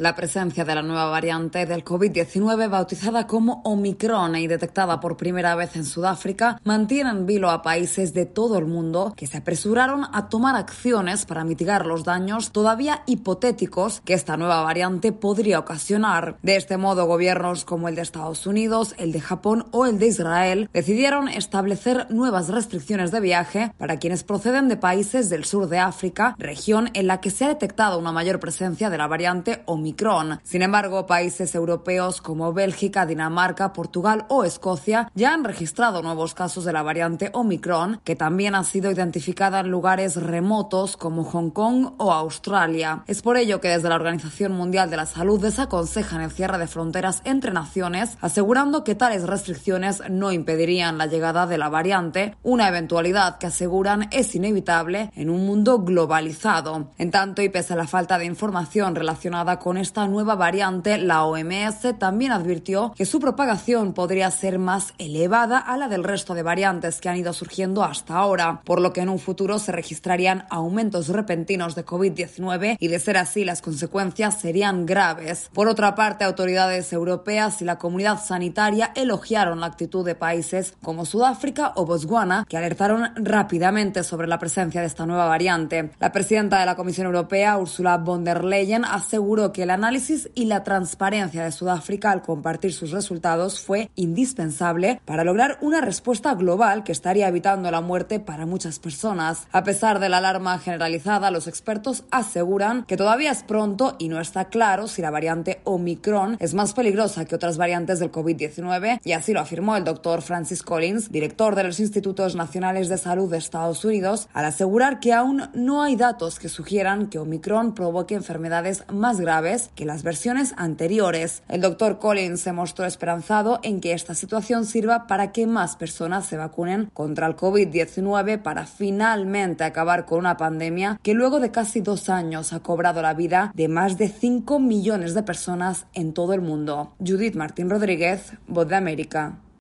La presencia de la nueva variante del COVID-19, bautizada como Omicron y detectada por primera vez en Sudáfrica, mantiene en vilo a países de todo el mundo que se apresuraron a tomar acciones para mitigar los daños todavía hipotéticos que esta nueva variante podría ocasionar. De este modo, gobiernos como el de Estados Unidos, el de Japón o el de Israel decidieron establecer nuevas restricciones de viaje para quienes proceden de países del sur de África, región en la que se ha detectado una mayor presencia de la variante Omicron. Sin embargo, países europeos como Bélgica, Dinamarca, Portugal o Escocia ya han registrado nuevos casos de la variante Omicron, que también ha sido identificada en lugares remotos como Hong Kong o Australia. Es por ello que desde la Organización Mundial de la Salud desaconsejan el cierre de fronteras entre naciones, asegurando que tales restricciones no impedirían la llegada de la variante, una eventualidad que aseguran es inevitable en un mundo globalizado. En tanto, y pese a la falta de información relacionada con esta nueva variante, la OMS también advirtió que su propagación podría ser más elevada a la del resto de variantes que han ido surgiendo hasta ahora, por lo que en un futuro se registrarían aumentos repentinos de COVID-19 y, de ser así, las consecuencias serían graves. Por otra parte, autoridades europeas y la comunidad sanitaria elogiaron la actitud de países como Sudáfrica o Botswana, que alertaron rápidamente sobre la presencia de esta nueva variante. La presidenta de la Comisión Europea, Ursula von der Leyen, aseguró que el análisis y la transparencia de Sudáfrica al compartir sus resultados fue indispensable para lograr una respuesta global que estaría evitando la muerte para muchas personas. A pesar de la alarma generalizada, los expertos aseguran que todavía es pronto y no está claro si la variante Omicron es más peligrosa que otras variantes del COVID-19, y así lo afirmó el doctor Francis Collins, director de los Institutos Nacionales de Salud de Estados Unidos, al asegurar que aún no hay datos que sugieran que Omicron provoque enfermedades más graves que las versiones anteriores. El doctor Collins se mostró esperanzado en que esta situación sirva para que más personas se vacunen contra el COVID-19 para finalmente acabar con una pandemia que luego de casi 2 años ha cobrado la vida de más de 5 millones de personas en todo el mundo. Judith Martín Rodríguez, Voz de América.